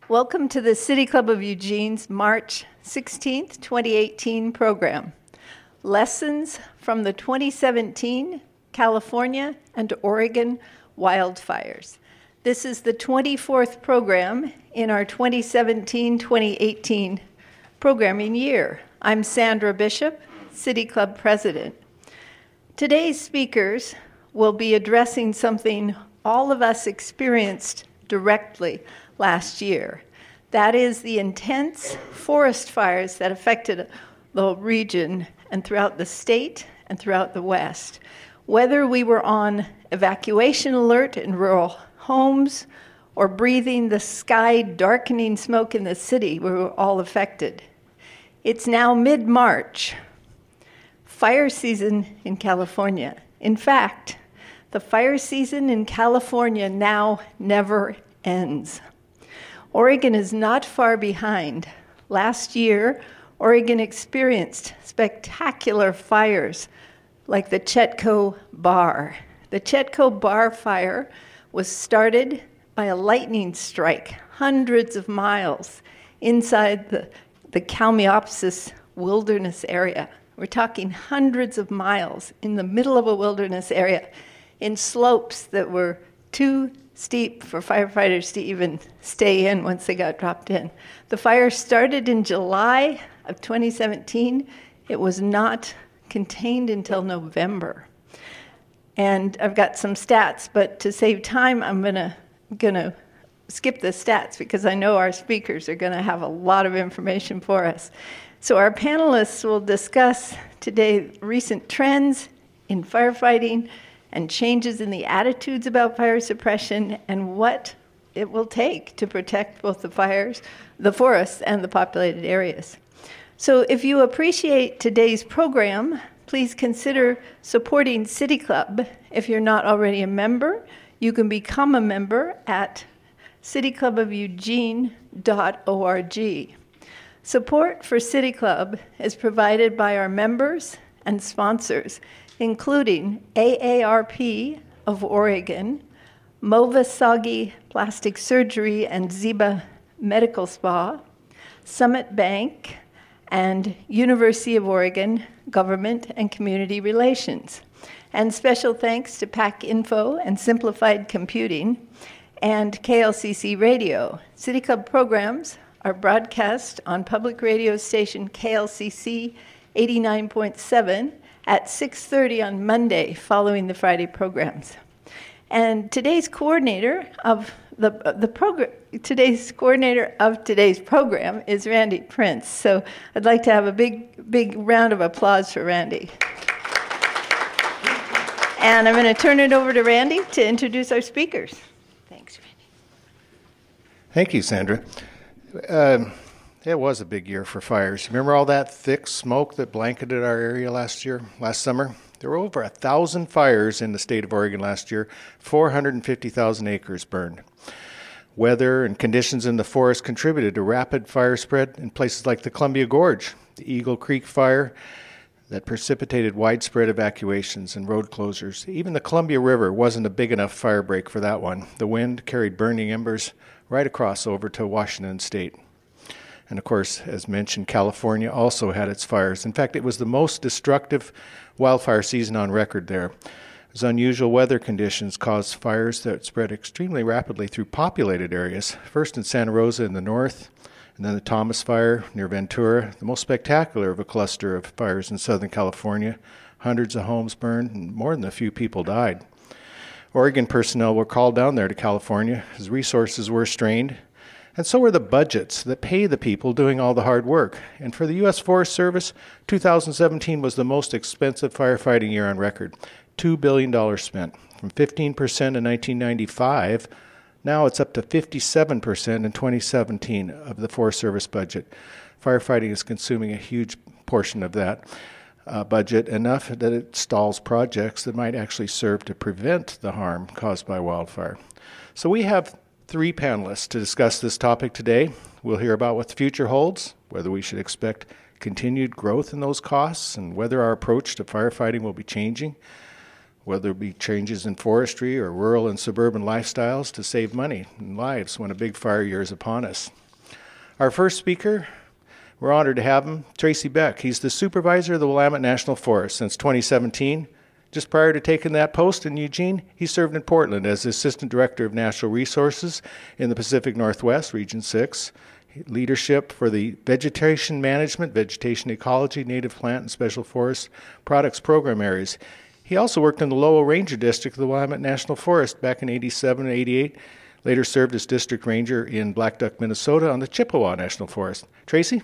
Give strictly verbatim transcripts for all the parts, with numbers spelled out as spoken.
Welcome to the City Club of Eugene's March sixteenth, twenty eighteen program, Lessons from the twenty seventeen California and Oregon Wildfires. This is the twenty-fourth program in our twenty seventeen twenty eighteen programming year. I'm Sandra Bishop, City Club President. Today's speakers will be addressing something all of us experienced directly last year. That is the intense forest fires that affected the region and throughout the state and throughout the West. Whether we were on evacuation alert in rural homes or breathing the sky darkening smoke in the city, we were all affected. It's now mid-March, fire season in California. In fact, the fire season in California now never ends. Oregon is not far behind. Last year, Oregon experienced spectacular fires like the Chetco Bar. The Chetco Bar fire was started by a lightning strike hundreds of miles inside the, the Kalmiopsis wilderness area. We're talking hundreds of miles in the middle of a wilderness area in slopes that were too steep for firefighters to even stay in once they got dropped in. The fire started in July of twenty seventeen. It was not contained until November. And I've got some stats, but to save time, I'm gonna, gonna skip the stats because I know our speakers are gonna have a lot of information for us. So our panelists will discuss today recent trends in firefighting and changes in the attitudes about fire suppression and what it will take to protect both the fires, the forests, and the populated areas. So if you appreciate today's program, please consider supporting City Club. If you're not already a member, you can become a member at city club of eugene dot org. Support for City Club is provided by our members and sponsors, including A A R P of Oregon, Movasagi Plastic Surgery and Ziba Medical Spa, Summit Bank, and University of Oregon Government and Community Relations. And special thanks to Pack Info and Simplified Computing and K L C C Radio. City Club programs are broadcast on public radio station K L C C eighty-nine point seven at six thirty on Monday following the Friday programs. And today's coordinator of the the program today's coordinator of today's program is Randy Prince. So I'd like to have a big big round of applause for Randy. And I'm going to turn it over to Randy to introduce our speakers. Thanks, Randy. Thank you, Sandra. Um, It was a big year for fires. Remember all that thick smoke that blanketed our area last year, last summer? There were over a thousand fires in the state of Oregon last year, four hundred fifty thousand acres burned. Weather and conditions in the forest contributed to rapid fire spread in places like the Columbia Gorge, the Eagle Creek fire that precipitated widespread evacuations and road closures. Even the Columbia River wasn't a big enough fire break for that one. The wind carried burning embers right across over to Washington State. And of course, as mentioned, California also had its fires. In fact, it was the most destructive wildfire season on record there. As unusual weather conditions caused fires that spread extremely rapidly through populated areas, first in Santa Rosa in the north, and then the Thomas Fire near Ventura, the most spectacular of a cluster of fires in Southern California. Hundreds of homes burned, and more than a few people died. Oregon personnel were called down there to California as resources were strained, and so were the budgets that pay the people doing all the hard work. And for the U S Forest Service, two thousand seventeen was the most expensive firefighting year on record. two billion dollars spent. From fifteen percent in nineteen ninety-five, now it's up to fifty-seven percent in twenty seventeen of the Forest Service budget. Firefighting is consuming a huge portion of that uh, budget, enough that it stalls projects that might actually serve to prevent the harm caused by wildfire. So we have three panelists to discuss this topic today. We'll hear about what the future holds, whether we should expect continued growth in those costs, and whether our approach to firefighting will be changing. whether it be changes in forestry or rural and suburban lifestyles to save money and lives when a big fire year is upon us. Our first speaker, we're honored to have him, Tracy Beck. He's the supervisor of the Willamette National Forest since twenty seventeen. Just prior to taking that post in Eugene, he served in Portland as Assistant Director of Natural Resources in the Pacific Northwest, Region six. Leadership for the Vegetation Management, Vegetation Ecology, Native Plant, and Special Forest Products Program areas. He also worked in the Lowell Ranger District of the Willamette National Forest back in eighty-seven and eighty-eight. Later served as District Ranger in Black Duck, Minnesota on the Chippewa National Forest. Tracy?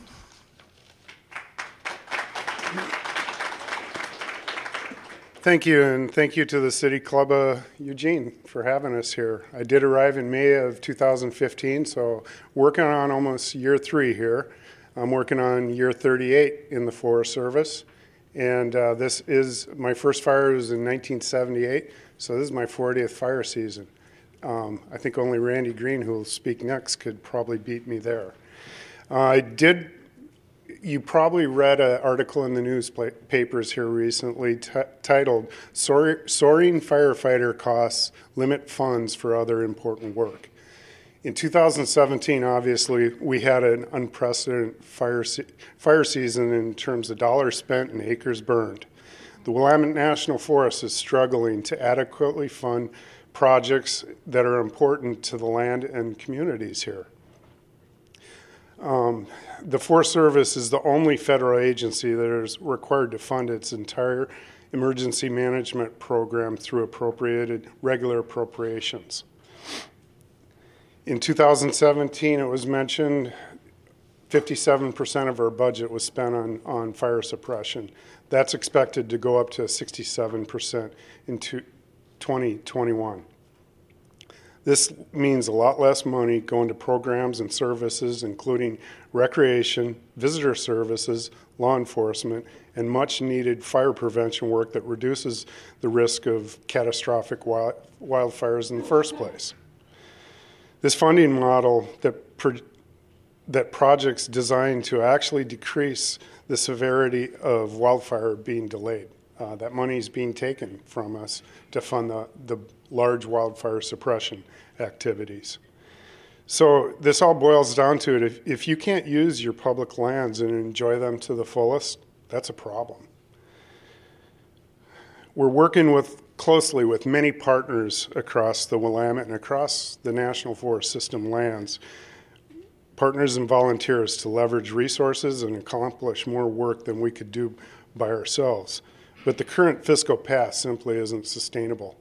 Thank you, and thank you to the City Club of Eugene for having us here. I did arrive in May of two thousand fifteen, so working on almost year three here. I'm working on year thirty-eight in the Forest Service, and uh, this is, my first fire was in nineteen seventy-eight, so this is my fortieth fire season. Um, I think only Randy Green, who will speak next, could probably beat me there. Uh, I did You probably read an article in the newspapers here recently t- titled Soar- Soaring Firefighter Costs Limit Funds for Other Important Work. In two thousand seventeen, obviously, we had an unprecedented fire, se- fire season in terms of dollars spent and acres burned. The Willamette National Forest is struggling to adequately fund projects that are important to the land and communities here. Um, the Forest Service is the only federal agency that is required to fund its entire emergency management program through appropriated regular appropriations. In two thousand seventeen, it was mentioned fifty-seven percent of our budget was spent on, on fire suppression. That's expected to go up to sixty-seven percent in twenty twenty-one. This means a lot less money going to programs and services, including recreation, visitor services, law enforcement, and much needed fire prevention work that reduces the risk of catastrophic wild, wildfires in the first place. This funding model that, pro- that projects designed to actually decrease the severity of wildfire being delayed. Uh, that money is being taken from us to fund the, the large wildfire suppression activities. So this all boils down to it. If, if you can't use your public lands and enjoy them to the fullest, that's a problem. We're working with closely with many partners across the Willamette and across the National Forest System lands, partners and volunteers to leverage resources and accomplish more work than we could do by ourselves. But the current fiscal path simply isn't sustainable.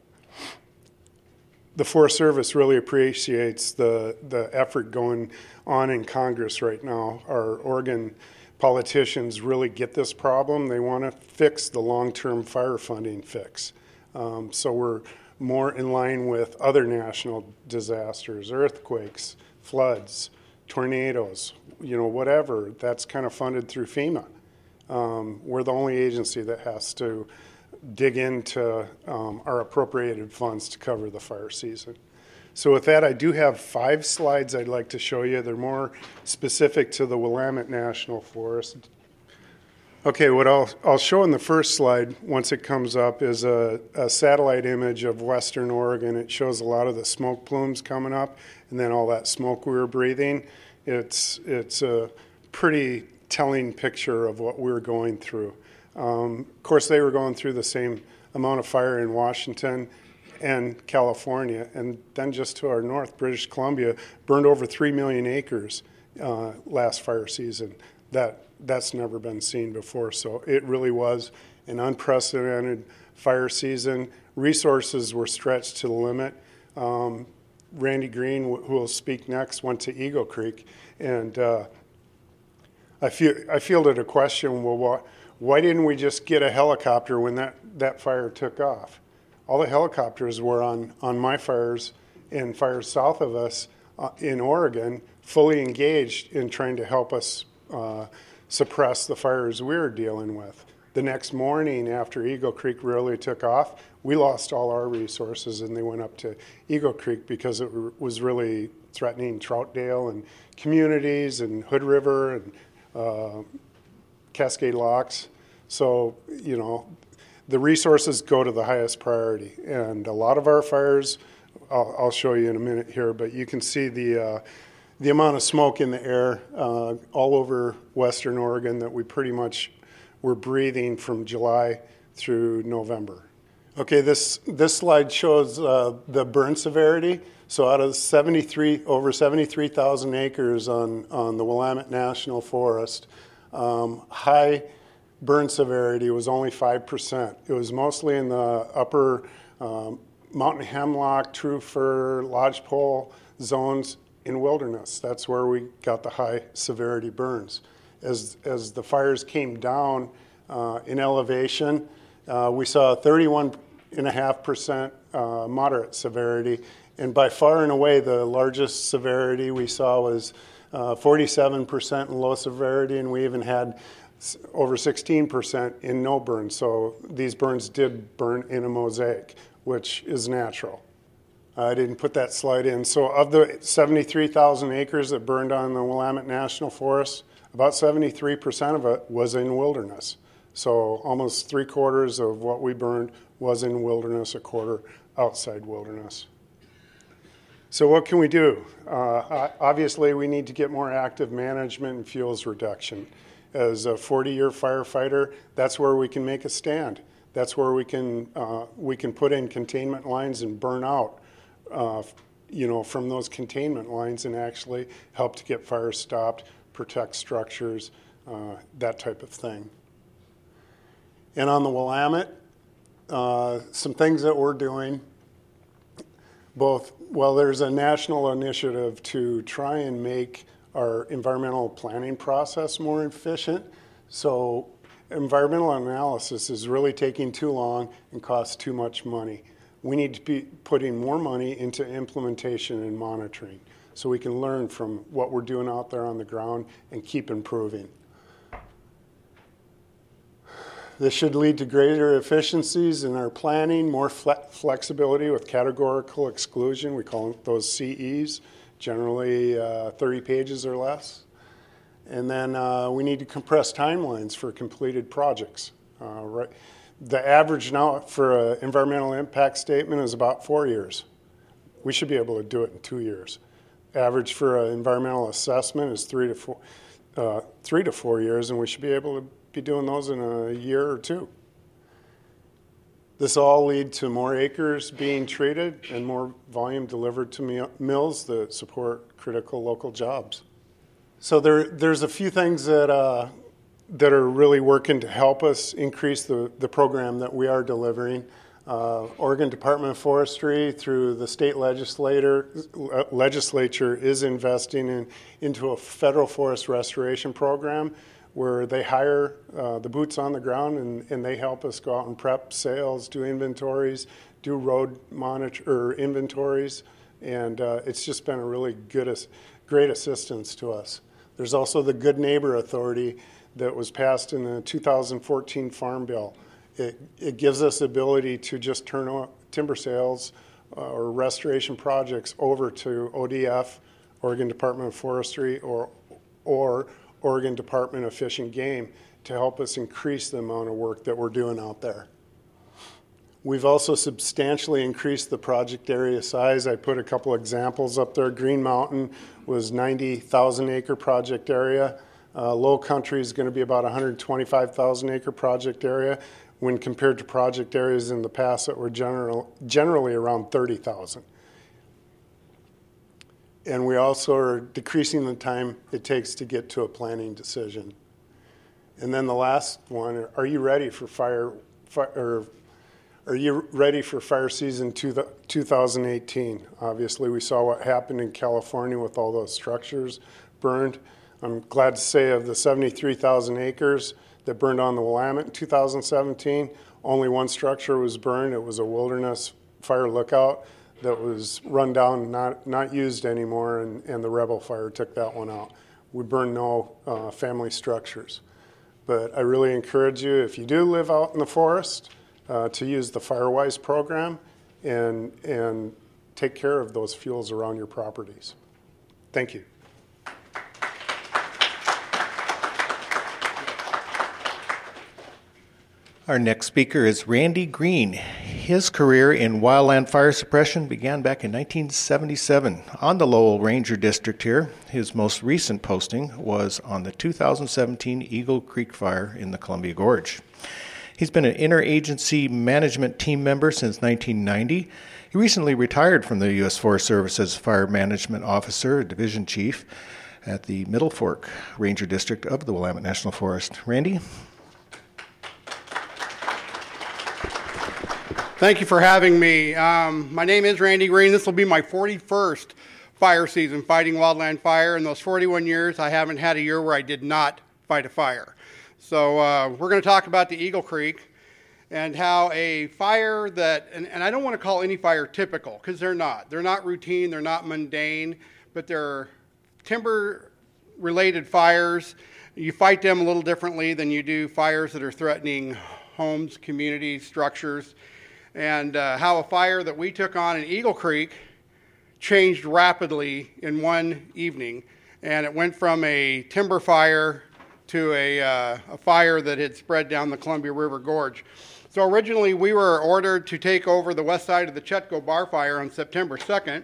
The Forest Service really appreciates the, the effort going on in Congress right now. Our Oregon politicians really get this problem. They want to fix the long-term fire funding fix. Um, so we're more in line with other national disasters, earthquakes, floods, tornadoes, you know, whatever. That's kind of funded through FEMA. Um, we're the only agency that has to dig into um, our appropriated funds to cover the fire season. So with that, I do have five slides I'd like to show you. They're more specific to the Willamette National Forest. Okay, what I'll, I'll show in the first slide, once it comes up, is a, a satellite image of Western Oregon. It shows a lot of the smoke plumes coming up and then all that smoke we were breathing. It's, it's a pretty telling picture of what we're going through. Um, of course, they were going through the same amount of fire in Washington and California, and then just to our north, British Columbia burned over three million acres uh, last fire season. That that's never been seen before, so it really was an unprecedented fire season. Resources were stretched to the limit. Um, Randy Green, who will speak next, went to Eagle Creek, and uh, I, feel, I fielded a question, well, why, why didn't we just get a helicopter when that, that fire took off? All the helicopters were on, on my fires and fires south of us uh, in Oregon, fully engaged in trying to help us uh, suppress the fires we were dealing with. The next morning after Eagle Creek really took off, we lost all our resources and they went up to Eagle Creek because it was really threatening Troutdale and communities and Hood River and Uh, Cascade Locks. So, you know, the resources go to the highest priority. And a lot of our fires, I'll, I'll show you in a minute here, but you can see the, uh, the amount of smoke in the air uh, all over Western Oregon that we pretty much were breathing from July through November. Okay, this, this slide shows uh, the burn severity. So out of seventy-three, over seventy-three thousand acres on, on the Willamette National Forest, um, high burn severity was only five percent. It was mostly in the upper um, mountain hemlock, true fir, lodgepole zones in wilderness. That's where we got the high severity burns. As, as the fires came down uh, in elevation, uh, we saw thirty-one point five percent uh, moderate severity. And by far and away, the largest severity we saw was uh, forty-seven percent in low severity, and we even had over sixteen percent in no burn. So these burns did burn in a mosaic, which is natural. I didn't put that slide in. So of the seventy-three thousand acres that burned on the Willamette National Forest, about seventy-three percent of it was in wilderness. So almost three quarters of what we burned was in wilderness, a quarter outside wilderness. So what can we do? Uh, obviously, we need to get more active management and fuels reduction. As a forty-year firefighter, that's where we can make a stand. That's where we can uh, we can put in containment lines and burn out, uh, you know, from those containment lines and actually help to get fires stopped, protect structures, uh, that type of thing. And on the Willamette, uh, some things that we're doing. Both, well, there's a national initiative to try and make our environmental planning process more efficient. So environmental analysis is really taking too long and costs too much money. We need to be putting more money into implementation and monitoring so we can learn from what we're doing out there on the ground and keep improving. This should lead to greater efficiencies in our planning, more fle- flexibility with categorical exclusion. We call those C Es, generally uh, thirty pages or less. And then uh, we need to compress timelines for completed projects. Uh, right. The average now for an environmental impact statement is about four years. We should be able to do it in two years. Average for an environmental assessment is three to four, uh, three to four years, and we should be able to be doing those in a year or two. This all lead to more acres being treated and more volume delivered to mills that support critical local jobs. So there, there's a few things that uh, that are really working to help us increase the, the program that we are delivering. Uh, Oregon Department of Forestry, through the state legislator, legislature, is investing in, into a federal forest restoration program where they hire uh, the boots on the ground and, and they help us go out and prep sales, do inventories, do road monitor or inventories, and uh, it's just been a really good, great assistance to us. There's also the Good Neighbor Authority that was passed in the two thousand fourteen Farm Bill. It, it gives us the ability to just turn timber sales uh, or restoration projects over to O D F, Oregon Department of Forestry, or or Oregon Department of Fish and Game to help us increase the amount of work that we're doing out there. We've also substantially increased the project area size. I put a couple examples up there. Green Mountain was ninety thousand acre project area. Uh, Low Country is going to be about one hundred twenty-five thousand acre project area when compared to project areas in the past that were general, generally around thirty thousand. And we also are decreasing the time it takes to get to a planning decision. And then the last one, are you ready for fire, fire or are you ready for fire season two thousand eighteen? Obviously, we saw what happened in California with all those structures burned. I'm glad to say of the seventy-three thousand acres that burned on the Willamette in two thousand seventeen, only one structure was burned. It was a wilderness fire lookout that was run down, not not used anymore, and, and the Rebel Fire took that one out. We burned no uh, family structures. But I really encourage you, if you do live out in the forest, uh, to use the FireWise program and, and take care of those fuels around your properties. Thank you. Our next speaker is Randy Green. His career in wildland fire suppression began back in nineteen seventy-seven on the Lowell Ranger District here. His most recent posting was on the two thousand seventeen Eagle Creek fire in the Columbia Gorge. He's been an interagency management team member since nineteen ninety. He recently retired from the U S Forest Service as Fire Management Officer, Division Chief at the Middle Fork Ranger District of the Willamette National Forest. Randy? Thank you for having me. Um, my name is Randy Green. This will be my forty-first fire season fighting wildland fire. In those forty-one years, I haven't had a year where I did not fight a fire. So uh, we're going to talk about the Eagle Creek and how a fire that, and, and I don't want to call any fire typical, because they're not. They're not routine, they're not mundane, but they're timber-related fires. You fight them a little differently than you do fires that are threatening homes, communities, structures. And uh, how a fire that we took on in Eagle Creek changed rapidly in one evening. And it went from a timber fire to a, uh, a fire that had spread down the Columbia River Gorge. So originally we were ordered to take over the west side of the Chetco Bar Fire on September second.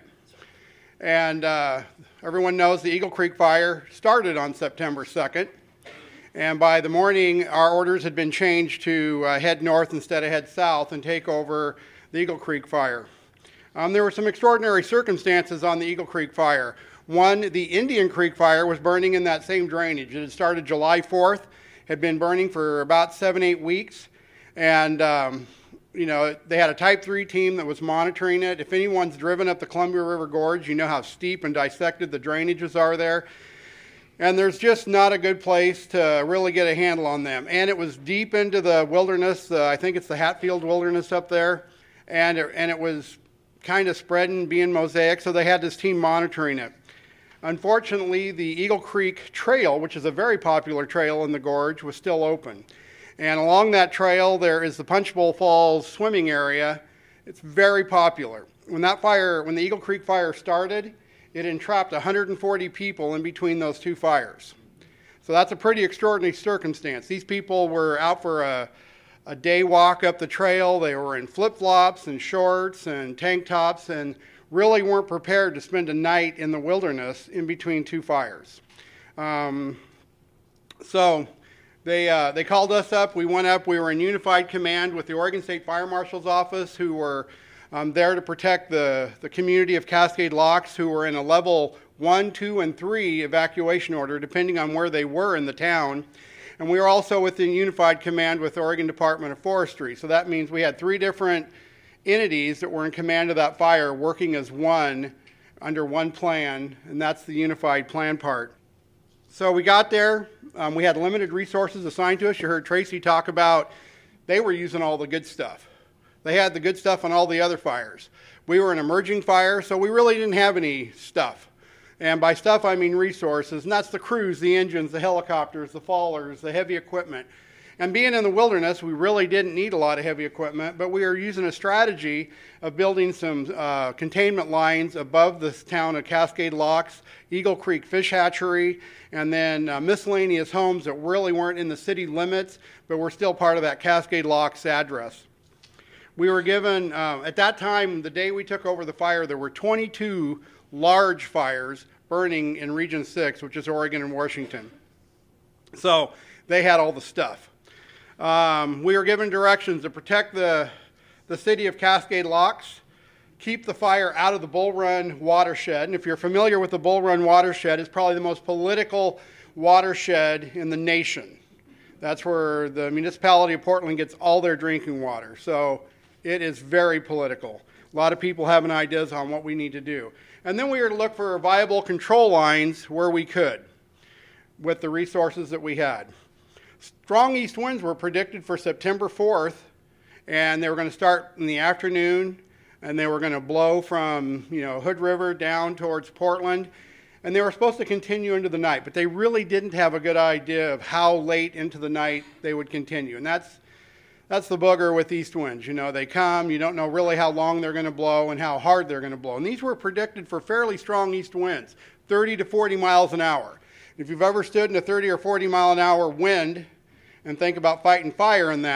And uh, everyone knows the Eagle Creek fire started on September second. And by the morning, our orders had been changed to uh, head north instead of head south and take over the Eagle Creek fire. Um, there were some extraordinary circumstances on the Eagle Creek fire. One, the Indian Creek fire was burning in that same drainage. It had started July fourth, had been burning for about seven, eight weeks. And, um, you know, they had a type three team that was monitoring it. If anyone's driven up the Columbia River Gorge, you know how steep and dissected the drainages are there. And there's just not a good place to really get a handle on them. And it was deep into the wilderness. Uh, I think it's the Hatfield Wilderness up there. And it, and it was kind of spreading, being mosaic, so they had this team monitoring it. Unfortunately, the Eagle Creek Trail, which is a very popular trail in the gorge, was still open. And along that trail, there is the Punchbowl Falls swimming area. It's very popular. When that fire, when the Eagle Creek fire started, it entrapped one hundred forty people in between those two fires. So that's a pretty extraordinary circumstance. These people were out for a, a day walk up the trail. They were in flip-flops and shorts and tank tops and really weren't prepared to spend a night in the wilderness in between two fires. Um, so they, uh, they called us up. We went up. We were in unified command with the Oregon State Fire Marshal's Office, who were Um, there to protect the, the community of Cascade Locks, who were in a level one, two, and three evacuation order, depending on where they were in the town. And we were also within unified command with the Oregon Department of Forestry. So that means we had three different entities that were in command of that fire working as one under one plan, and that's the unified plan part. So we got there. Um, we had limited resources assigned to us. You heard Tracy talk about they were using all the good stuff. They had the good stuff on all the other fires. We were an emerging fire, so we really didn't have any stuff. And by stuff, I mean resources, and that's the crews, the engines, the helicopters, the fallers, the heavy equipment. And being in the wilderness, we really didn't need a lot of heavy equipment, but we were using a strategy of building some uh, containment lines above the town of Cascade Locks, Eagle Creek Fish Hatchery, and then uh, miscellaneous homes that really weren't in the city limits, but were still part of that Cascade Locks address. We were given, uh, at that time, the day we took over the fire, there were twenty-two large fires burning in Region six, which is Oregon and Washington. So they had all the stuff. Um, we were given directions to protect the, the city of Cascade Locks, keep the fire out of the Bull Run watershed. And if you're familiar with the Bull Run watershed, it's probably the most political watershed in the nation. That's where the municipality of Portland gets all their drinking water. So it is very political. A lot of people having ideas on what we need to do. And then we were to look for viable control lines where we could with the resources that we had. Strong east winds were predicted for September fourth, and they were going to start in the afternoon, and they were going to blow from, you know, Hood River down towards Portland, and they were supposed to continue into the night, but they really didn't have a good idea of how late into the night they would continue. And that's That's the booger with east winds. You know, they come, you don't know really how long they're going to blow and how hard they're going to blow. And these were predicted for fairly strong east winds, thirty to forty miles an hour. If you've ever stood in a thirty or forty mile an hour wind and think about fighting fire in that,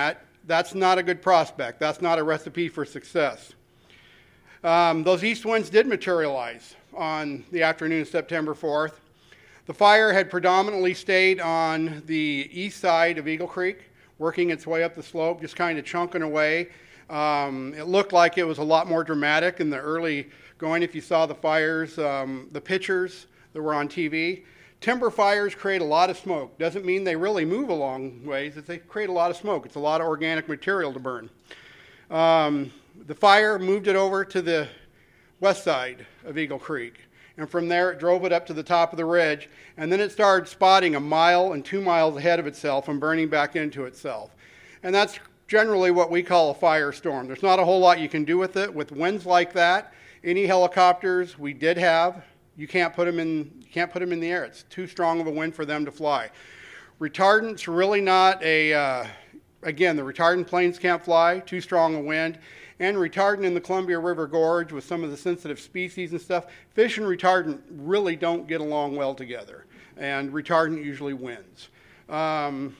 that's not a good prospect. That's not a recipe for success. Um, those east winds did materialize on the afternoon of September fourth. The fire had predominantly stayed on the east side of Eagle Creek, working its way up the slope, just kind of chunking away. Um, it looked like it was a lot more dramatic in the early going. If you saw the fires, um, the pictures that were on T V, timber fires create a lot of smoke. Doesn't mean they really move a long ways. They create a lot of smoke. It's a lot of organic material to burn. Um, the fire moved it over to the west side of Eagle Creek. And from there, it drove it up to the top of the ridge. And then it started spotting a mile and two miles ahead of itself and burning back into itself. And that's generally what we call a firestorm. There's not a whole lot you can do with it. With winds like that, any helicopters we did have, you can't put them in, you can't put them in the air. It's too strong of a wind for them to fly. Retardant's really not a, uh, again, the retardant planes can't fly, too strong a wind. And retardant in the Columbia River Gorge with some of the sensitive species and stuff, fish and retardant really don't get along well together. And retardant usually wins. Um,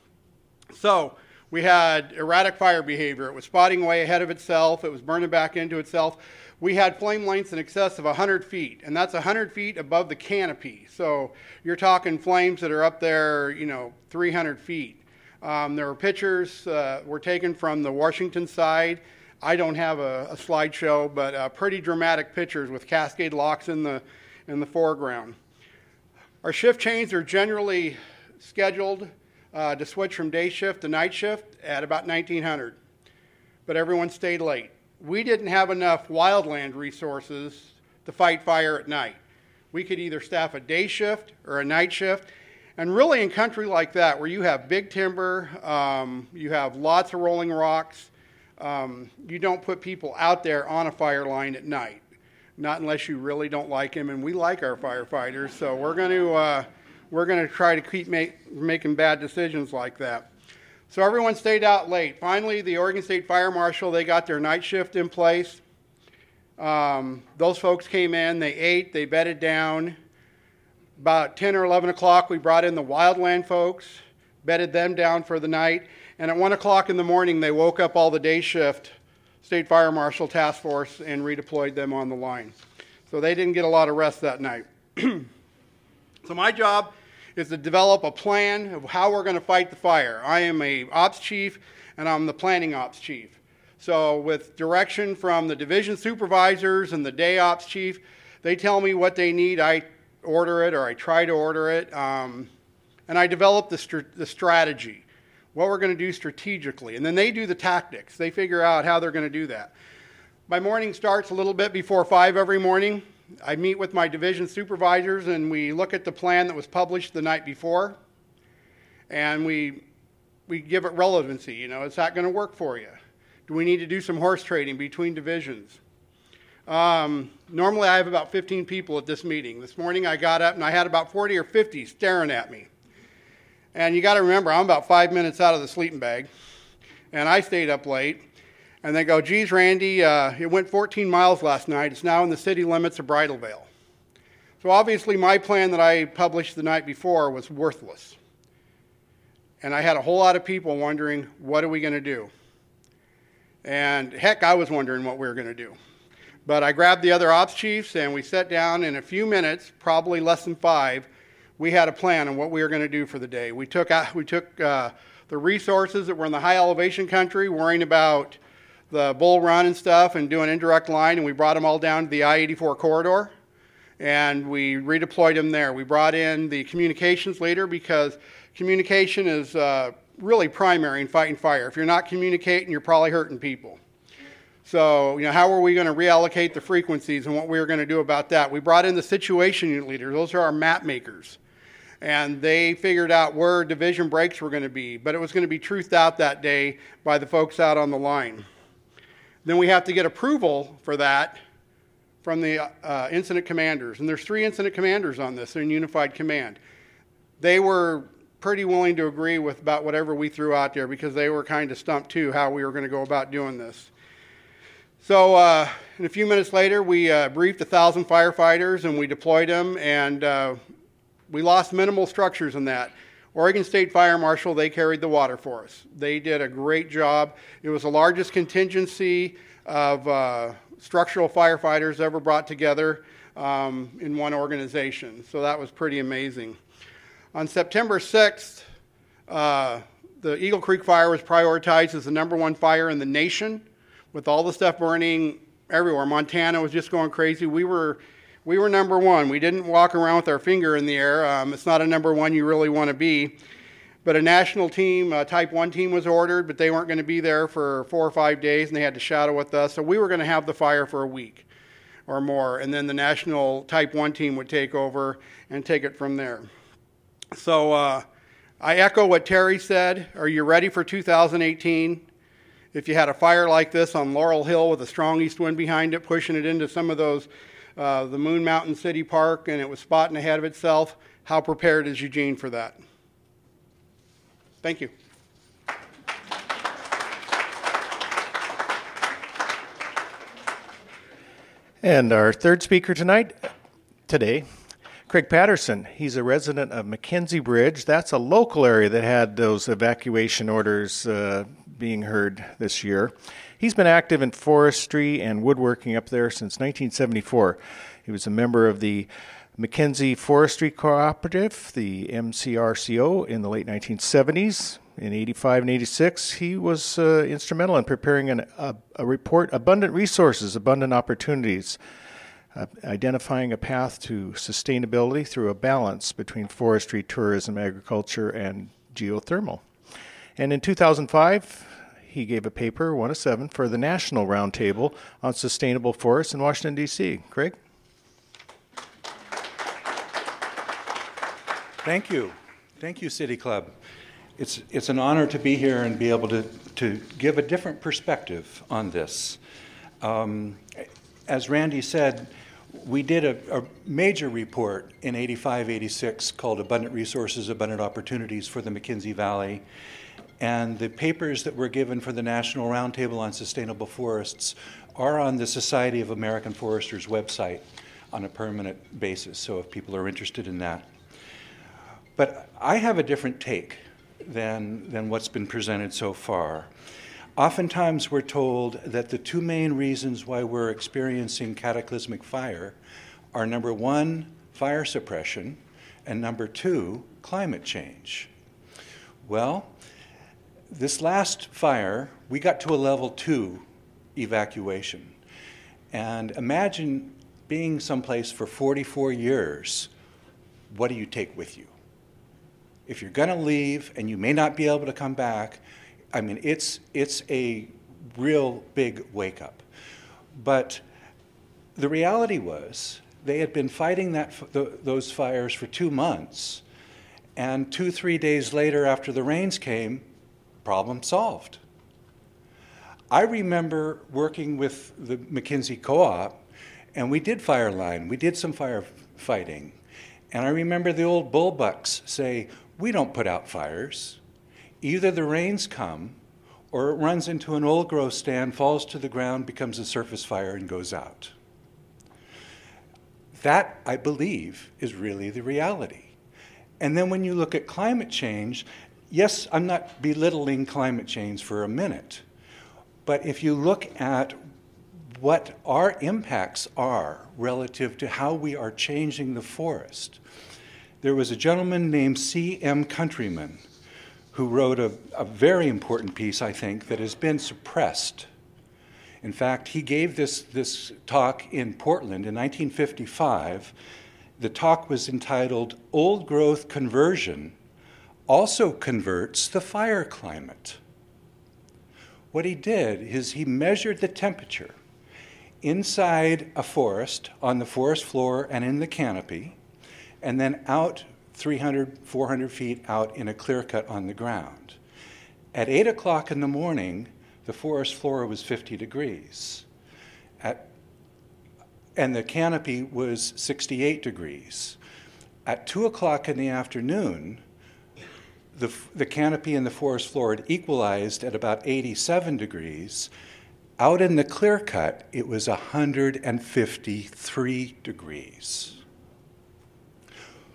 so we had erratic fire behavior. It was spotting away ahead of itself. It was burning back into itself. We had flame lengths in excess of one hundred feet, and that's one hundred feet above the canopy. So you're talking flames that are up there, you know, three hundred feet. Um, there were pictures uh, were taken from the Washington side. I don't have a, a slideshow, but uh, pretty dramatic pictures with cascade locks in the, in the foreground. Our shift chains are generally scheduled uh, to switch from day shift to night shift at about nineteen hundred, but everyone stayed late. We didn't have enough wildland resources to fight fire at night. We could either staff a day shift or a night shift, and really in country like that where you have big timber, um, you have lots of rolling rocks, Um, you don't put people out there on a fire line at night, not unless you really don't like them, and we like our firefighters, so we're going to uh, we're going to try to keep make, making bad decisions like that. So everyone stayed out late. Finally, the Oregon State Fire Marshal, they got their night shift in place. Um, those folks came in, they ate, they bedded down. About ten or eleven o'clock, we brought in the wildland folks, bedded them down for the night. And at one o'clock in the morning, they woke up all the day shift State Fire Marshal Task Force and redeployed them on the line. So they didn't get a lot of rest that night. So my job is to develop a plan of how we're going to fight the fire. I am a ops chief, and I'm the planning ops chief. So with direction from the division supervisors and the day ops chief, they tell me what they need. I order it, or I try to order it, um, and I develop the, str the strategy. What we're going to do strategically. And then they do the tactics. They figure out how they're going to do that. My morning starts a little bit before five every morning. I meet with my division supervisors and we look at the plan that was published the night before. And we, we give it relevancy. You know, is that going to work for you? Do we need to do some horse trading between divisions? Um, normally I have about fifteen people at this meeting. This morning I got up and I had about forty or fifty staring at me. And you got to remember, I'm about five minutes out of the sleeping bag, and I stayed up late. And they go, geez, Randy, uh, it went fourteen miles last night. It's now in the city limits of Bridal Veil. So obviously my plan that I published the night before was worthless. And I had a whole lot of people wondering, what are we going to do? And heck, I was wondering what we were going to do. But I grabbed the other ops chiefs, and we sat down in a few minutes, probably less than five, we had a plan on what we were going to do for the day. We took, out, we took uh, the resources that were in the high elevation country, worrying about the Bull Run and stuff and doing indirect line, and we brought them all down to the I eighty-four corridor, and we redeployed them there. We brought in the communications leader because communication is uh, really primary in fighting fire. If you're not communicating, you're probably hurting people. So, you know, how are we going to reallocate the frequencies and what we were going to do about that? We brought in the situation unit leaders. Those are our map makers. And they figured out where division breaks were going to be, but it was going to be truthed out that day by the folks out on the line. Then we have to get approval for that from the uh, incident commanders. And there's three incident commanders on this in unified command. They were pretty willing to agree with about whatever we threw out there because they were kind of stumped too how we were going to go about doing this. So uh, and a few minutes later, we uh, briefed a thousand firefighters and we deployed them, and uh, we lost minimal structures in that. Oregon State Fire Marshal, they carried the water for us. They did a great job. It was the largest contingency of uh, structural firefighters ever brought together um, in one organization. So that was pretty amazing. On September sixth, uh, the Eagle Creek fire was prioritized as the number one fire in the nation, with all the stuff burning everywhere. Montana was just going crazy. We were We were number one. We didn't walk around with our finger in the air. Um, it's not a number one you really want to be. But a national team, a type one team was ordered, but they weren't going to be there for four or five days, and they had to shadow with us. So we were going to have the fire for a week or more, and then the national type one team would take over and take it from there. So uh, I echo what Terry said. Are you ready for two thousand eighteen? If you had a fire like this on Laurel Hill with a strong east wind behind it, pushing it into some of those Uh, the Moon Mountain City Park, and it was spotting ahead of itself, how prepared is Eugene for that? Thank you. And our third speaker tonight, today, Craig Patterson. He's a resident of McKenzie Bridge. That's a local area that had those evacuation orders uh, being heard this year. He's been active in forestry and woodworking up there since nineteen seventy-four. He was a member of the McKenzie Forestry Cooperative, the M C R C O, in the late nineteen seventies. In eighty-five and eighty-six, he was uh, instrumental in preparing an, a, a report, Abundant Resources, Abundant Opportunities, uh, identifying a path to sustainability through a balance between forestry, tourism, agriculture, and geothermal. And in two thousand five, he gave a paper, one of seven, for the National Roundtable on Sustainable Forests in Washington, D C Craig? Thank you. Thank you, City Club. It's, it's an honor to be here and be able to, to give a different perspective on this. Um, as Randy said, we did a, a major report in eighty-five eighty-six called Abundant Resources, Abundant Opportunities for the McKenzie Valley. And the papers that were given for the National Roundtable on Sustainable Forests are on the Society of American Foresters website on a permanent basis, so if people are interested in that. But I have a different take than, than what's been presented so far. Oftentimes we're told that the two main reasons why we're experiencing cataclysmic fire are, number one, fire suppression, and number two, climate change. Well, this last fire, we got to a level two evacuation. And imagine being someplace for forty-four years. What do you take with you? If you're going to leave and you may not be able to come back, I mean, it's, it's a real big wake up. But the reality was they had been fighting that, the, those fires for two months, and two, three days later after the rains came, problem solved. I remember working with the McKenzie Co-op, and we did fire line. We did some firefighting. And I remember the old bullbucks say, we don't put out fires. Either the rains come, or it runs into an old growth stand, falls to the ground, becomes a surface fire, and goes out. That, I believe, is really the reality. And then when you look at climate change, yes, I'm not belittling climate change for a minute, but if you look at what our impacts are relative to how we are changing the forest, there was a gentleman named C M Countryman who wrote a, a very important piece, I think, that has been suppressed. In fact, he gave this, this talk in Portland in nineteen fifty-five. The talk was entitled, Old Growth Conversion Also Converts the Fire Climate. What he did is he measured the temperature inside a forest, on the forest floor and in the canopy, and then out three hundred, four hundred feet out in a clear cut on the ground. At eight o'clock in the morning, the forest floor was fifty degrees. At, and the canopy was sixty-eight degrees. At two o'clock in the afternoon, the, the canopy and the forest floor had equalized at about eighty-seven degrees. Out in the clear cut, it was one hundred fifty-three degrees.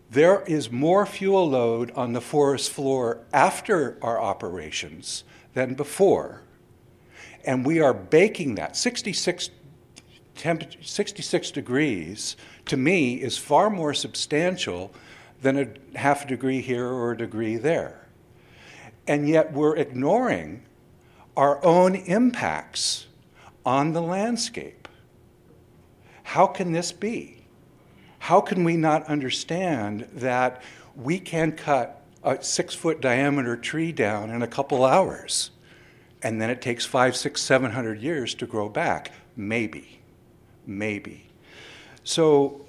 there is more fuel load on the forest floor after our operations than before. And we are baking that. sixty-six, temp- sixty-six degrees, to me, is far more substantial than a half a degree here or a degree there. And yet we're ignoring our own impacts on the landscape. How can this be? How can we not understand that we can cut a six-foot diameter tree down in a couple hours, and then it takes five, six, seven hundred years to grow back? Maybe, maybe. So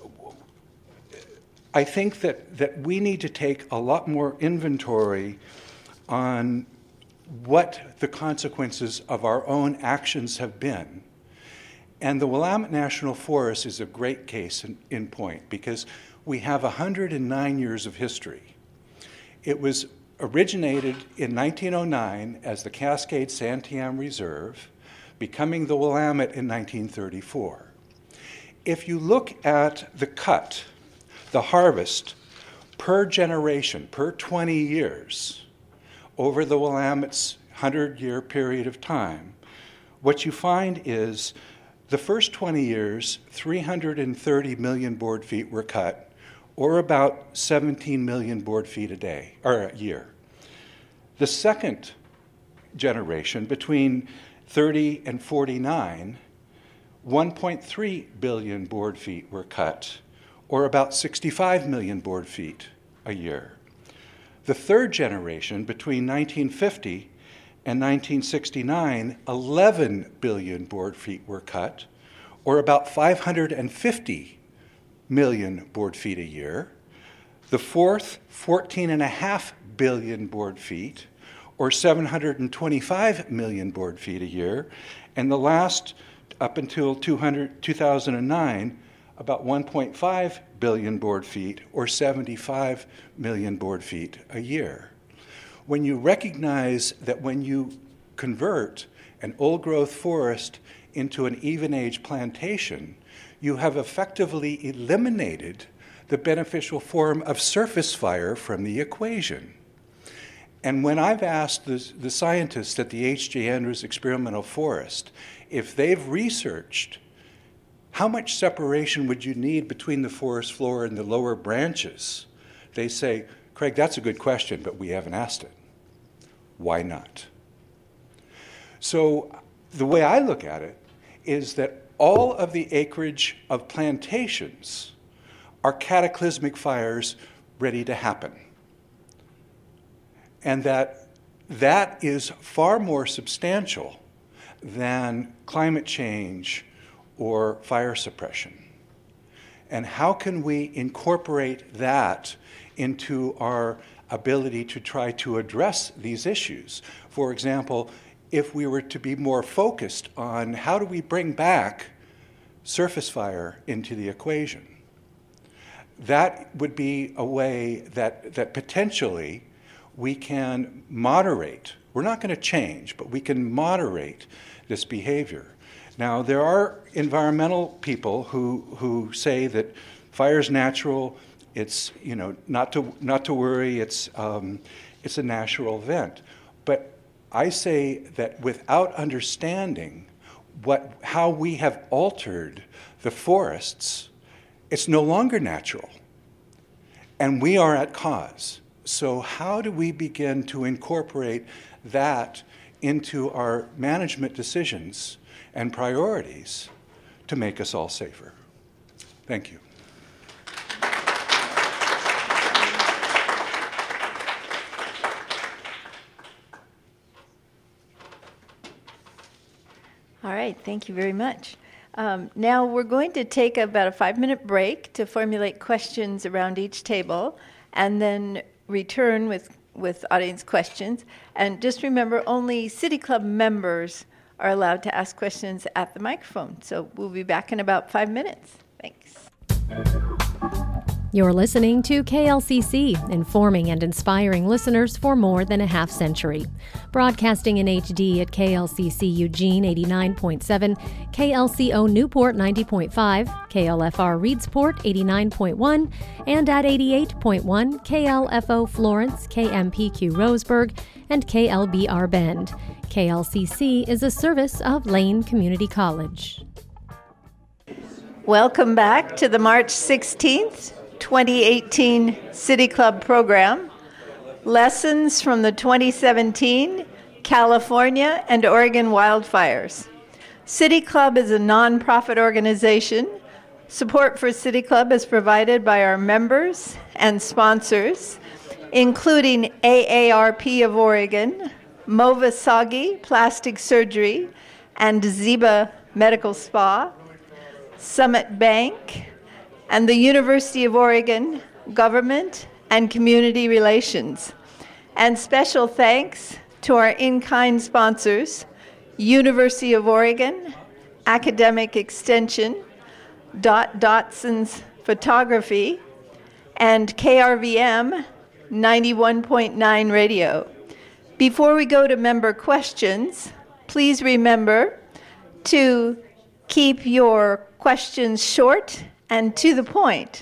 I think that, that we need to take a lot more inventory on what the consequences of our own actions have been. And the Willamette National Forest is a great case in, in point, because we have one hundred nine years of history. It was originated in nineteen oh nine as the Cascade Santiam Reserve, becoming the Willamette in nineteen thirty-four. If you look at the cut, the harvest, per generation, per twenty years, over the Willamette's hundred-year period of time, what you find is the first twenty years, three hundred thirty million board feet were cut, or about seventeen million board feet a day, or a year. The second generation, between thirty and forty-nine, one point three billion board feet were cut, or about sixty-five million board feet a year. The third generation, between nineteen fifty and nineteen sixty-nine, eleven billion board feet were cut, or about five hundred fifty million board feet a year. The fourth, fourteen point five billion board feet, or seven hundred twenty-five million board feet a year. And the last, up until two thousand nine, about one point five billion board feet, or seventy-five million board feet a year. When you recognize that when you convert an old-growth forest into an even-age plantation, you have effectively eliminated the beneficial form of surface fire from the equation. And when I've asked the, the scientists at the H J Andrews Experimental Forest if they've researched how much separation would you need between the forest floor and the lower branches, they say, Craig, that's a good question, but we haven't asked it. Why not? So the way I look at it is that all of the acreage of plantations are cataclysmic fires ready to happen. And that that is far more substantial than climate change or fire suppression. And how can we incorporate that into our ability to try to address these issues? For example, if we were to be more focused on how do we bring back surface fire into the equation, that would be a way that, that potentially we can moderate. We're not going to change, but we can moderate this behavior. Now, there are environmental people who, who say that fire is natural. It's, you know, not to, not to worry. It's, um, it's a natural event. But I say that without understanding what, how we have altered the forests, it's no longer natural. And we are at cause. So how do we begin to incorporate that into our management decisions and priorities to make us all safer? Thank you. All right, thank you very much. Um, now we're going to take about a five-minute break to formulate questions around each table, and then return with, with audience questions. And just remember, only City Club members are allowed to ask questions at the microphone. So we'll be back in about five minutes. Thanks. You're listening to K L C C, informing and inspiring listeners for more than a half century. Broadcasting in H D at K L C C Eugene eighty-nine point seven, K L C O Newport ninety point five, K L F R Reedsport eighty-nine point one, and at eighty-eight point one K L F O Florence, K M P Q Roseburg, and K L B R Bend. K L C C is a service of Lane Community College. Welcome back to the March sixteenth, twenty eighteen City Club program. Lessons from the twenty seventeen California and Oregon wildfires. City Club is a nonprofit organization. Support for City Club is provided by our members and sponsors, including A A R P of Oregon, Movasagi Plastic Surgery, and Ziba Medical Spa, Summit Bank, and the University of Oregon Government and Community Relations. And special thanks to our in-kind sponsors, University of Oregon, Academic Extension, Dot Dotson's Photography, and K R V M ninety-one point nine Radio. Before we go to member questions, please remember to keep your questions short and to the point.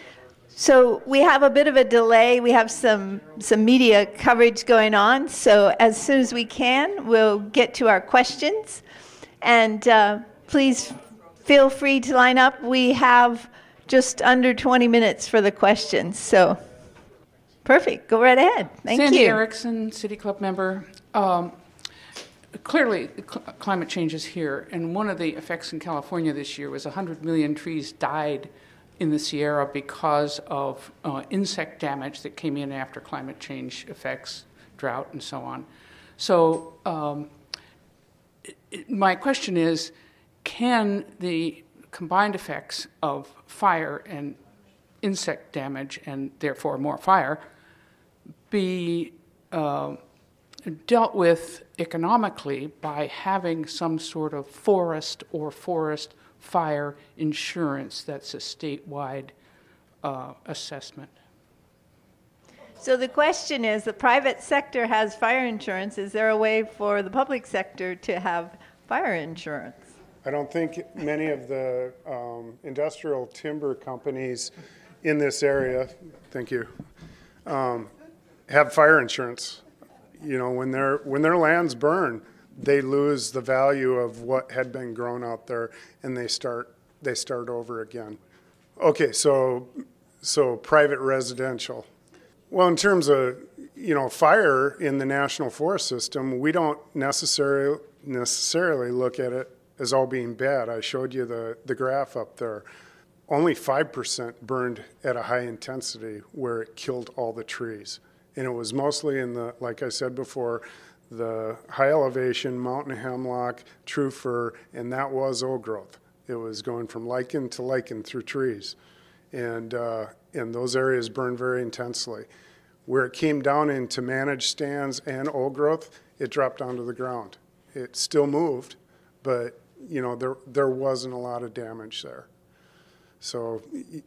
So we have a bit of a delay. We have some, some media coverage going on. So as soon as we can, we'll get to our questions. And uh, please feel free to line up. We have just under twenty minutes for the questions. So perfect. Go right ahead. Thank Sandy you. Erickson, City Club member. Um, Clearly, cl- climate change is here, and one of the effects in California this year was one hundred million trees died in the Sierra because of uh, insect damage that came in after climate change effects, drought, and so on. So um, it, it, my question is, can the combined effects of fire and insect damage, and therefore more fire, be uh, dealt with economically by having some sort of forest or forest fire insurance that's a statewide uh, assessment? So the question is, the private sector has fire insurance. Is there a way for the public sector to have fire insurance? I don't think many of the um, industrial timber companies in this area, thank you, um, have fire insurance. You know, when their when their lands burn, they lose the value of what had been grown out there, and they start they start over again. Okay, so so private residential. Well, in terms of, you know, fire in the National Forest System, we don't necessarily necessarily look at it as all being bad. I showed you the, the graph up there. Only five percent burned at a high intensity where it killed all the trees. And it was mostly in the, like I said before, the high elevation, mountain hemlock, true fir, and that was old growth. It was going from lichen to lichen through trees. And, uh, and those areas burned very intensely. Where it came down into managed stands and old growth, it dropped down to the ground. It still moved, but you know there there wasn't a lot of damage there. So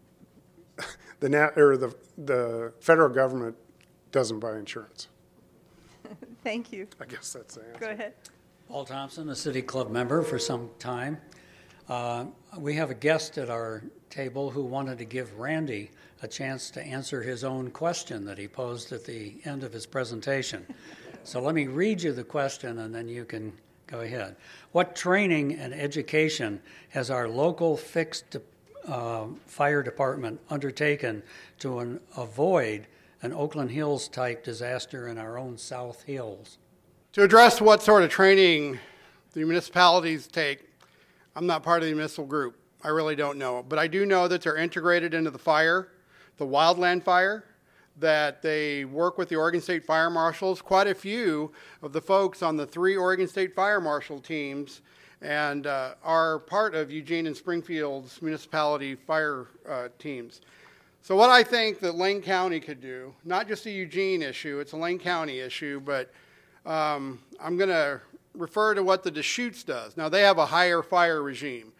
the nat or the the federal government doesn't buy insurance. Thank you. I guess that's the answer. Go ahead. Paul Thompson, a City Club member for some time. Uh, we have a guest at our table who wanted to give Randy a chance to answer his own question that he posed at the end of his presentation. So let me read you the question and then you can go ahead. What training and education has our local fixed uh, fire department undertaken to an, avoid an Oakland Hills type disaster in our own South Hills? To address what sort of training the municipalities take, I'm not part of the municipal group. I really don't know. But I do know that they're integrated into the fire, the wildland fire, that they work with the Oregon State Fire Marshals. Quite a few of the folks on the three Oregon State Fire Marshal teams and uh, are part of Eugene and Springfield's municipality fire uh, teams. So what I think that Lane County could do, not just a Eugene issue, it's a Lane County issue, but um, I'm going to refer to what the Deschutes does. Now, they have a higher fire regime,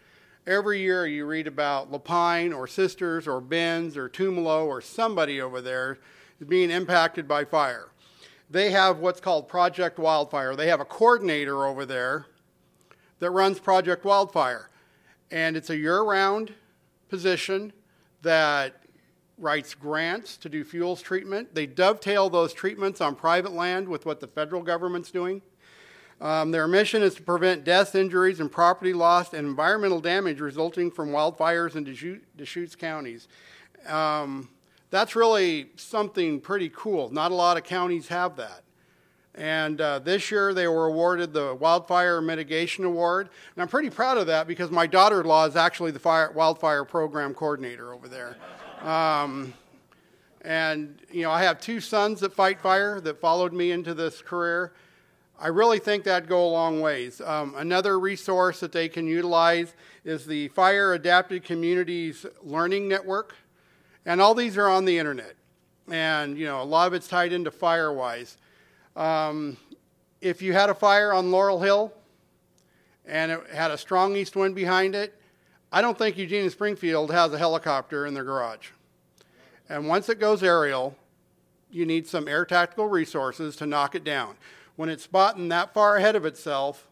every year you read about Lapine or Sisters or Benz or Tumalo or somebody over there is being impacted by fire. They have what's called Project Wildfire. They have a coordinator over there that runs Project Wildfire. And it's a year-round position that writes grants to do fuels treatment. They dovetail those treatments on private land with what the federal government's doing. Um, their mission is to prevent deaths, injuries, and property loss and environmental damage resulting from wildfires in Deschutes, Deschutes counties. Um, that's really something pretty cool. Not a lot of counties have that. And uh, this year they were awarded the Wildfire Mitigation Award. And I'm pretty proud of that because my daughter-in-law is actually the fire, wildfire program coordinator over there. Um, and, you know, I have two sons that fight fire that followed me into this career. I really think that'd go a long ways. Um, another resource that they can utilize is the Fire Adapted Communities Learning Network. And all these are on the internet. And, you know, a lot of it's tied into FireWise. Um, if you had a fire on Laurel Hill and it had a strong east wind behind it, I don't think Eugene and Springfield has a helicopter in their garage. And once it goes aerial, you need some air tactical resources to knock it down. When it's spotting that far ahead of itself,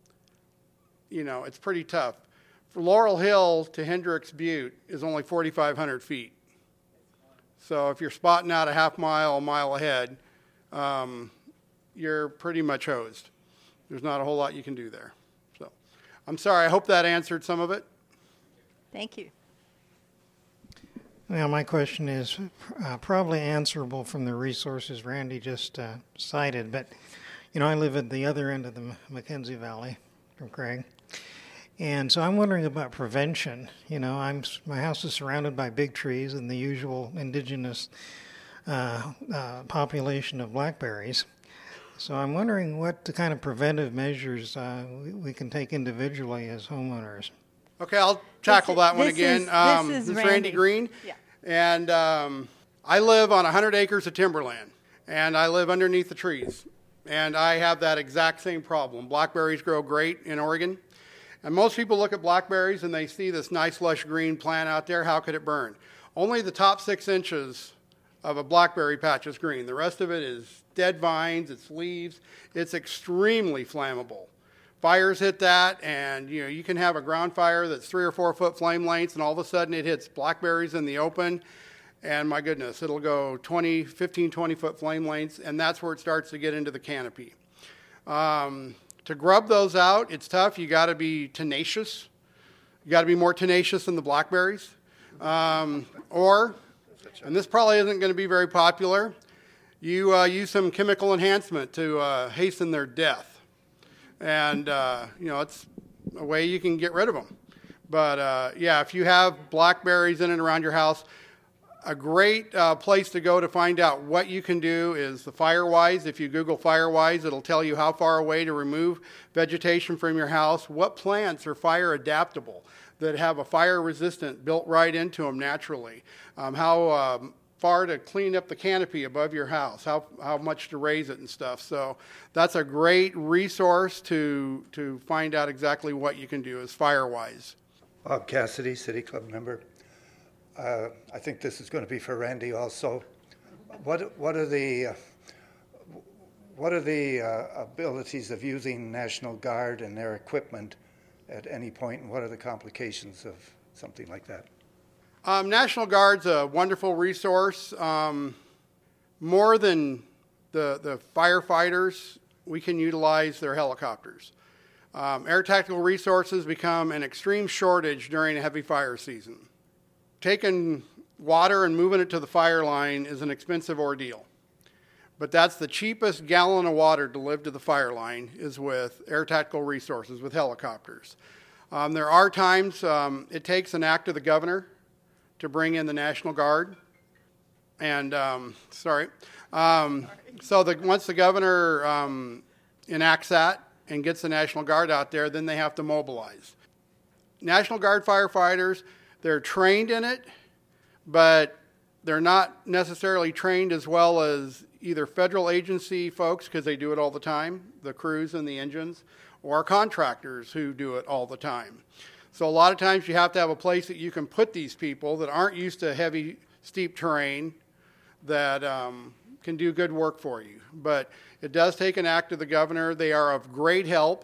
you know, it's pretty tough. For Laurel Hill to Hendricks Butte is only forty-five hundred feet. So if you're spotting out a half mile, a mile ahead, um, you're pretty much hosed. There's not a whole lot you can do there. So I'm sorry, I hope that answered some of it. Thank you. Well, my question is uh, probably answerable from the resources Randy just uh, cited, but, you know, I live at the other end of the McKenzie Valley from Craig, and so I'm wondering about prevention. You know, I'm my house is surrounded by big trees and the usual indigenous uh, uh, population of blackberries. So I'm wondering what the kind of preventive measures uh, we, we can take individually as homeowners. Okay, I'll tackle This- that one this again. is- um, this is Randy. Randy. Green. Yeah. And um, I live on one hundred acres of timberland, and I live underneath the trees. And I have that exact same problem. Blackberries grow great in Oregon. And most people look at blackberries and they see this nice lush green plant out there. How could it burn? Only the top six inches of a blackberry patch is green. The rest of it is dead vines, it's leaves. It's extremely flammable. Fires hit that, and you know you can have a ground fire that's three or four foot flame lengths, and all of a sudden it hits blackberries in the open, and my goodness, it'll go twenty, fifteen, twenty foot flame lengths, and that's where it starts to get into the canopy. Um, to grub those out, it's tough. You got to be tenacious. You got to be more tenacious than the blackberries, um, or, and this probably isn't going to be very popular. You uh, use some chemical enhancement to uh, hasten their death. And, uh, you know, it's a way you can get rid of them. But, uh, yeah, if you have blackberries in and around your house, a great uh, place to go to find out what you can do is the FireWise. If you Google FireWise, it'll tell you how far away to remove vegetation from your house, what plants are fire adaptable that have a fire resistant built right into them naturally, um, how um, far to clean up the canopy above your house, how how much to raise it and stuff. So that's a great resource to to find out exactly what you can do is FireWise. Bob Cassidy, City Club member. Uh, I think this is going to be for Randy also. What what are the uh, what are the uh, abilities of using National Guard and their equipment at any point, and what are the complications of something like that? Um, National Guard's a wonderful resource. Um, more than the, the firefighters, we can utilize their helicopters. Um, air tactical resources become an extreme shortage during a heavy fire season. Taking water and moving it to the fire line is an expensive ordeal. But that's the cheapest gallon of water delivered to the fire line is with air tactical resources, with helicopters. Um, there are times um, it takes an act of the governor to bring in the National Guard. And, um, sorry. Um, so the, once the governor um, enacts that and gets the National Guard out there, then they have to mobilize. National Guard firefighters, they're trained in it, but they're not necessarily trained as well as either federal agency folks, because they do it all the time, the crews and the engines, or contractors who do it all the time. So a lot of times you have to have a place that you can put these people that aren't used to heavy, steep terrain that um, can do good work for you. But it does take an act of the governor. They are of great help.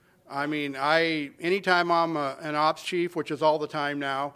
I mean, I anytime I'm a, an ops chief, which is all the time now,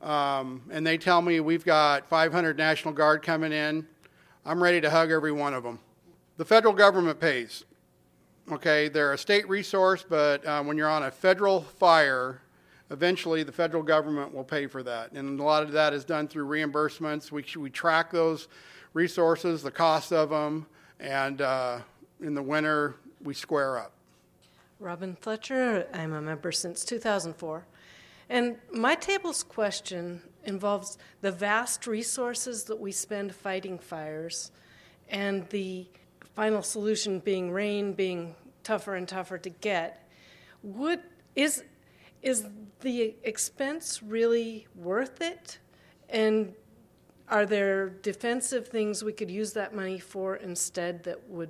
um, and they tell me we've got five hundred National Guard coming in, I'm ready to hug every one of them. The federal government pays. Okay, they're a state resource, but uh, when you're on a federal fire, eventually the federal government will pay for that. And a lot of that is done through reimbursements. We, we track those resources, the cost of them, and uh, in the winter, we square up. Robin Fletcher, I'm a member since two thousand four. And my table's question involves the vast resources that we spend fighting fires and the final solution being rain being tougher and tougher to get. Would, is, is the expense really worth it? And are there defensive things we could use that money for instead that would,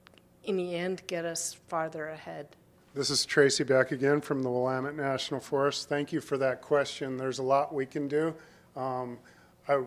in the end, get us farther ahead? This is Tracy back again from the Willamette National Forest. Thank you for that question. There's a lot we can do. Um, I,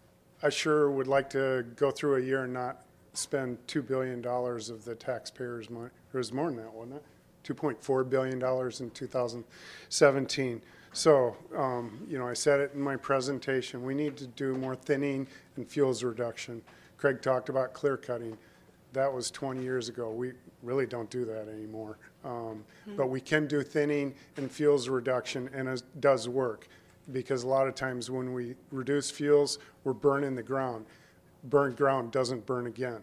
I sure would like to go through a year and not spend two billion dollars of the taxpayers' money. It was more than that, wasn't it? two point four billion dollars in two thousand seventeen. So, um, you know, I said it in my presentation. We need to do more thinning and fuels reduction. Craig talked about clear cutting. That was twenty years ago. We really don't do that anymore. Um, mm-hmm. But we can do thinning and fuels reduction, and it does work. Because a lot of times when we reduce fuels, we're burning the ground. Burned ground doesn't burn again.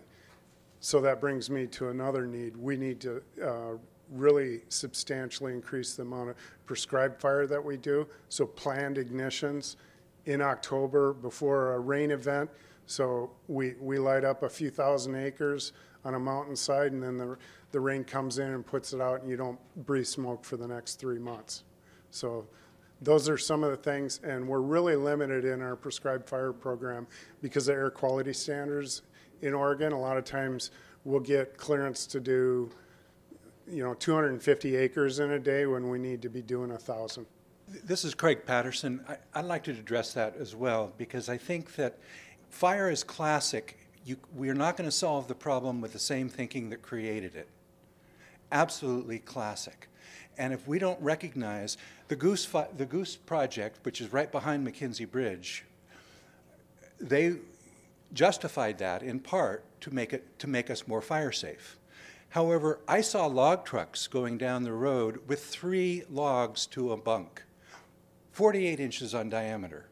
So that brings me to another need. We need to uh, really substantially increase the amount of prescribed fire that we do. So planned ignitions in October before a rain event. So we, we light up a few thousand acres on a mountainside, and then the, the rain comes in and puts it out, and you don't breathe smoke for the next three months. So those are some of the things, and we're really limited in our prescribed fire program because of air quality standards in Oregon. A lot of times we'll get clearance to do, you know, two hundred fifty acres in a day when we need to be doing a thousand. This is Craig Patterson. I, I'd like to address that as well, because I think that fire is classic. You, we're not going to solve the problem with the same thinking that created it. Absolutely classic. And if we don't recognize the Goose, fi- the Goose Project, which is right behind McKinsey Bridge, they justified that in part to make it to make us more fire safe. However, I saw log trucks going down the road with three logs to a bunk, forty-eight inches on diameter.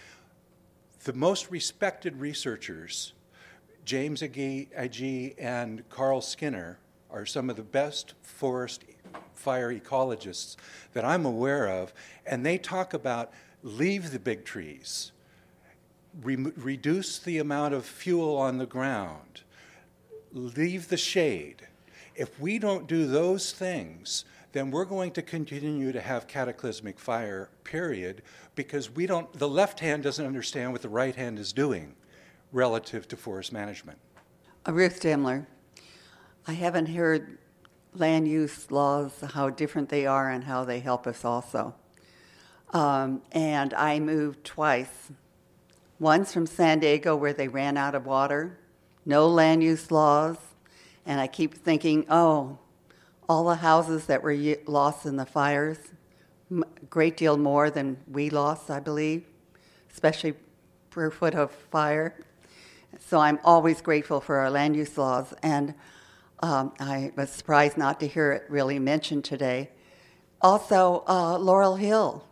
The most respected researchers, James Agee and Carl Skinner, are some of the best forest fire ecologists that I'm aware of, and they talk about leave the big trees, re- reduce the amount of fuel on the ground, leave the shade. If we don't do those things, then we're going to continue to have cataclysmic fire, period, because we don't, the left hand doesn't understand what the right hand is doing relative to forest management. Uh, Ruth Demler. I haven't heard land use laws, how different they are and how they help us also. Um, and I moved twice. Once from San Diego where they ran out of water, no land use laws, and I keep thinking, oh, all the houses that were lost in the fires, a great deal more than we lost, I believe, especially per foot of fire. So I'm always grateful for our land use laws, and um, I was surprised not to hear it really mentioned today. Also, uh, Laurel Hill.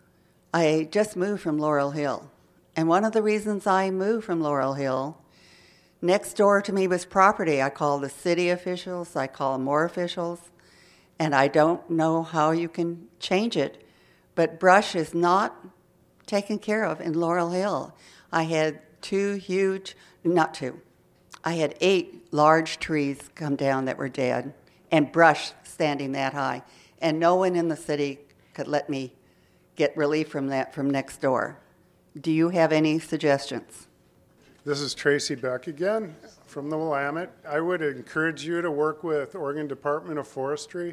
I just moved from Laurel Hill, and one of the reasons I moved from Laurel Hill, next door to me was property. I called the city officials, I called more officials, and I don't know how you can change it, but brush is not taken care of in Laurel Hill. I had two huge, not two, I had eight large trees come down that were dead and brush standing that high, and no one in the city could let me get relief from that from next door. Do you have any suggestions? This is Tracy Beck again from the Willamette. I would encourage you to work with Oregon Department of Forestry.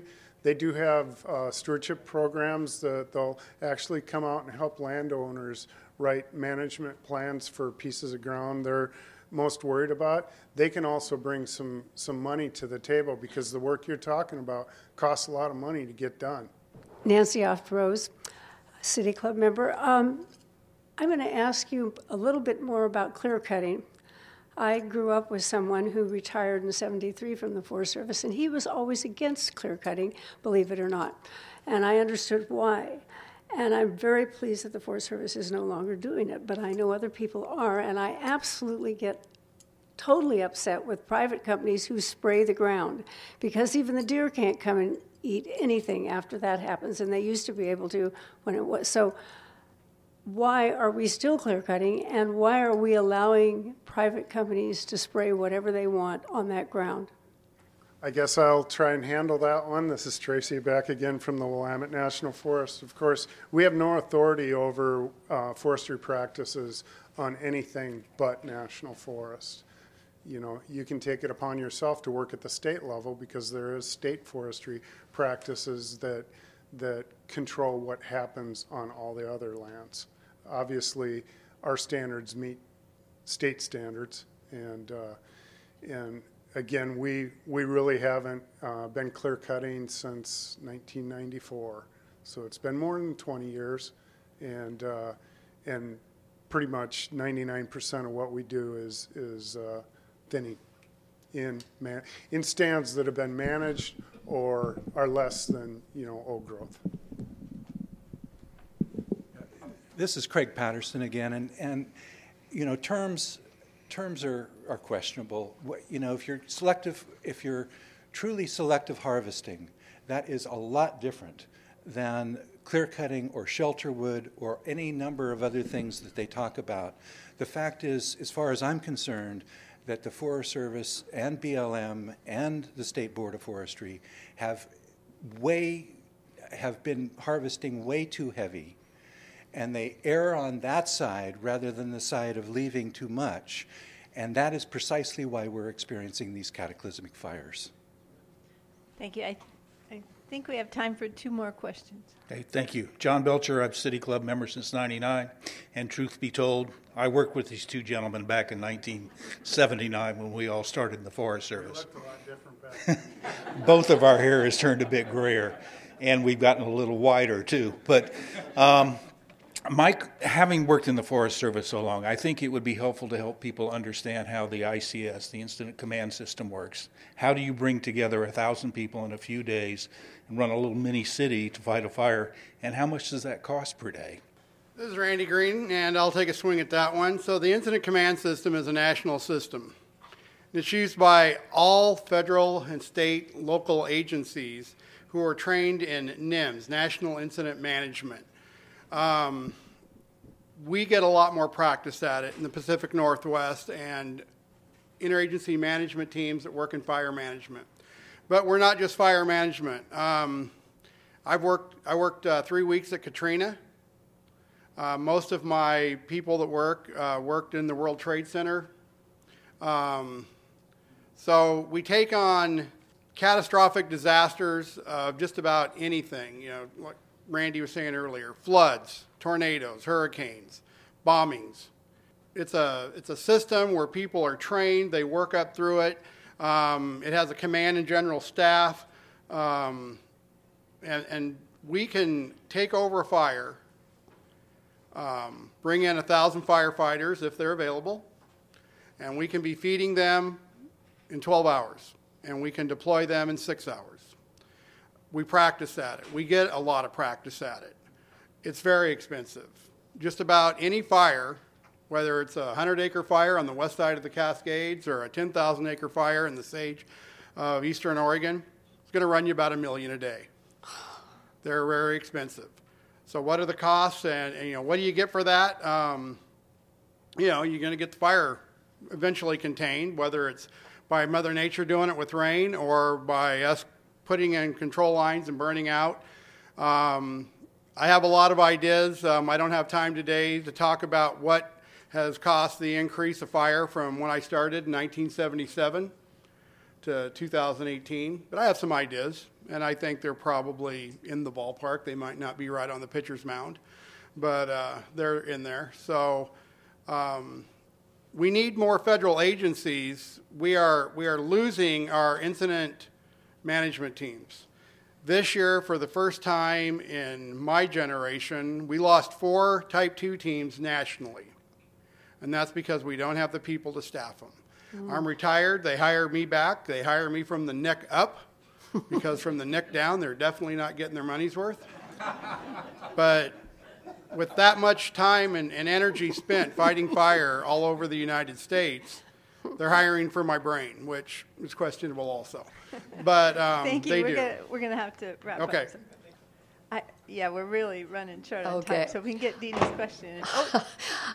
They do have uh, stewardship programs that they'll actually come out and help landowners write management plans for pieces of ground they're most worried about. They can also bring some, some money to the table because the work you're talking about costs a lot of money to get done. Nancy Oft-Rose, City Club member. Um, I'm going to ask you a little bit more about clear cutting. I grew up with someone who retired in seventy-three from the Forest Service, and he was always against clear cutting, believe it or not. And I understood why. And I'm very pleased that the Forest Service is no longer doing it, but I know other people are, and I absolutely get totally upset with private companies who spray the ground, because even the deer can't come and eat anything after that happens, and they used to be able to when it was. So why are we still clear cutting, and why are we allowing private companies to spray whatever they want on that ground? I guess I'll try and handle that one. This is Tracy back again from the Willamette National Forest. Of course, we have no authority over uh, forestry practices on anything but national forest. You know, you can take it upon yourself to work at the state level because there is state forestry practices that that control what happens on all the other lands. Obviously, our standards meet state standards, and uh, and again, we we really haven't uh, been clear cutting since nineteen ninety-four, so it's been more than twenty years, and uh, and pretty much ninety-nine percent of what we do is is uh, thinning in man in stands that have been managed or are less than you know old growth. This is Craig Patterson again, and, and you know, terms terms are, are questionable. You know, if you're selective, if you're truly selective harvesting, that is a lot different than clear cutting or shelter wood or any number of other things that they talk about. The fact is, as far as I'm concerned, that the Forest Service and B L M and the State Board of Forestry have way have been harvesting way too heavy, and they err on that side rather than the side of leaving too much, and that is precisely why we're experiencing these cataclysmic fires. Thank you. I, I think we have time for two more questions. Okay, thank you. John Belcher, I'm City Club member since ninety-nine, and truth be told, I worked with these two gentlemen back in nineteen seventy-nine when we all started in the Forest Service. We looked a lot different back then. Both of our hair has turned a bit grayer, and we've gotten a little wider too. But um, Mike, having worked in the Forest Service so long, I think it would be helpful to help people understand how the I C S, the Incident Command System, works. How do you bring together a thousand people in a few days and run a little mini city to fight a fire, and how much does that cost per day? This is Randy Green, and I'll take a swing at that one. So the Incident Command System is a national system. It's used by all federal and state local agencies who are trained in N I M S, National Incident Management. Um, we get a lot more practice at it in the Pacific Northwest and interagency management teams that work in fire management. But we're not just fire management. Um, I've worked, I worked uh, three weeks at Katrina. Uh, most of my people that work uh, worked in the World Trade Center. Um, so we take on catastrophic disasters of just about anything, you know, like Randy was saying earlier, floods, tornadoes, hurricanes, bombings. It's a, it's a system where people are trained, they work up through it. Um, it has a command and general staff, um, and, and we can take over a fire, um, bring in a thousand firefighters if they're available, and we can be feeding them in twelve hours, and we can deploy them in six hours. We practice at it. We get a lot of practice at it. It's very expensive. Just about any fire, whether it's a hundred acre fire on the west side of the Cascades or a ten thousand acre fire in the sage of eastern Oregon, it's going to run you about a million a day. They're very expensive. So what are the costs, and, and you know, what do you get for that? Um, you know, you're going to get the fire eventually contained, whether it's by Mother Nature doing it with rain or by us putting in control lines and burning out. Um, I have a lot of ideas. Um, I don't have time today to talk about what has cost the increase of fire from when I started in nineteen seventy-seven to two thousand eighteen, but I have some ideas, and I think they're probably in the ballpark. They might not be right on the pitcher's mound, but uh, they're in there. So um, we need more federal agencies. We are, we are losing our incident management teams. This year, for the first time in my generation, we lost four Type two teams nationally. And that's because we don't have the people to staff them. Mm. I'm retired. They hire me back. They hire me from the neck up, because from the neck down, they're definitely not getting their money's worth. But with that much time and, and energy spent fighting fire all over the United States, they're hiring for my brain, which is questionable also. But um, Thank you. they we're do. Gonna, we're going to have to wrap Okay. up. So I, yeah, we're really running short on Okay. time, so if we can get Dina's question in. Oh,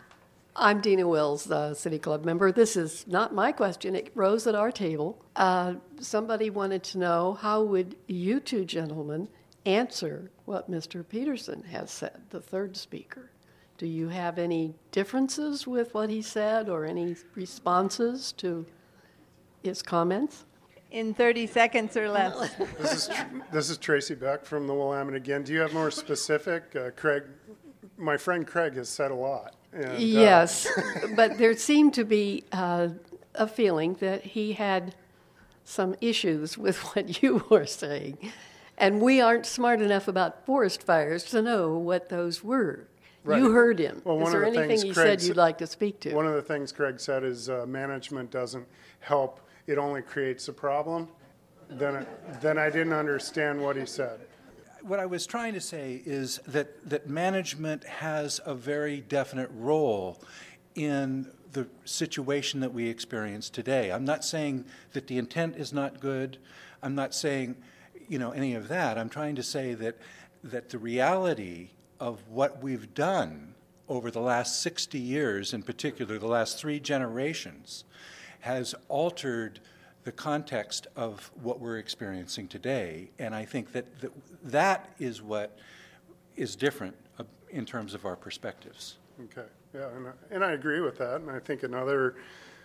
I'm Dina Wills, the City Club member. This is not my question. It rose at our table. Uh, somebody wanted to know, how would you two gentlemen answer what Mister Peterson has said, the third speaker? Do you have any differences with what he said or any responses to his comments? in thirty seconds or less. This is Tr- this is Tracy Beck from the Willamette again. Do you have more specific? Uh, Craig, my friend Craig has said a lot. And, uh, Yes, but there seemed to be uh, a feeling that he had some issues with what you were saying. And we aren't smart enough about forest fires to know what those were. Right. You heard him. Well, is one there of the anything things he Craig said you'd like to speak to? One of the things Craig said is uh, management doesn't help. It only creates a problem. Then, it, then I didn't understand what he said. What I was trying to say is that, that management has a very definite role in the situation that we experience today. I'm not saying that the intent is not good. I'm not saying, you know, any of that. I'm trying to say that that the reality of what we've done over the last sixty years, in particular the last three generations, has altered the context of what we're experiencing today. And I think that that, that is what is different uh, in terms of our perspectives. Okay, yeah, and, I- and I agree with that. And I think another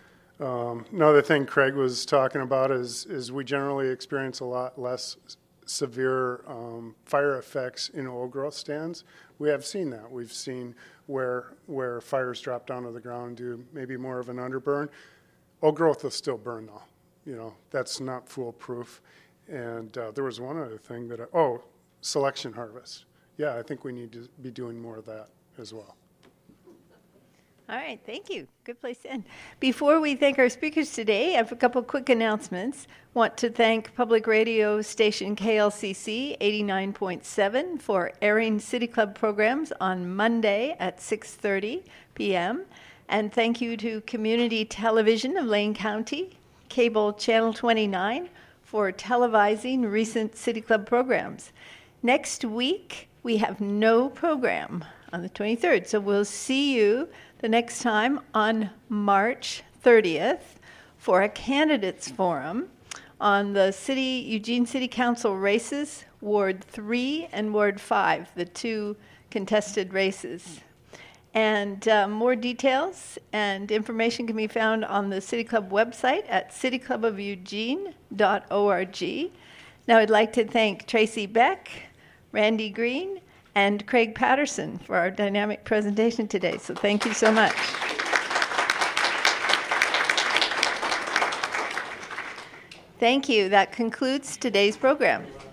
um, another thing Craig was talking about is is we generally experience a lot less severe um, fire effects in old growth stands. We have seen that. We've seen where where fires drop down to the ground and do maybe more of an underburn. Old growth will still burn though. You know, that's not foolproof. And uh, there was one other thing that, I, oh, selection harvest. Yeah, I think we need to be doing more of that as well. All right, thank you. Good place to end. Before we thank our speakers today, I have a couple quick announcements. Want to thank public radio station K L C C eighty-nine point seven for airing City Club programs on Monday at six thirty p.m. And thank you to Community Television of Lane County, Cable Channel twenty-nine, for televising recent City Club programs. Next week, we have no program on the twenty-third, so we'll see you the next time on March thirtieth for a candidates forum on the city Eugene City Council races, Ward three and Ward five, the two contested races. And uh, more details and information can be found on the City Club website at city club of eugene dot org. Now I'd like to thank Tracy Beck, Randy Green, and Craig Patterson for our dynamic presentation today. So thank you so much. Thank you. That concludes today's program.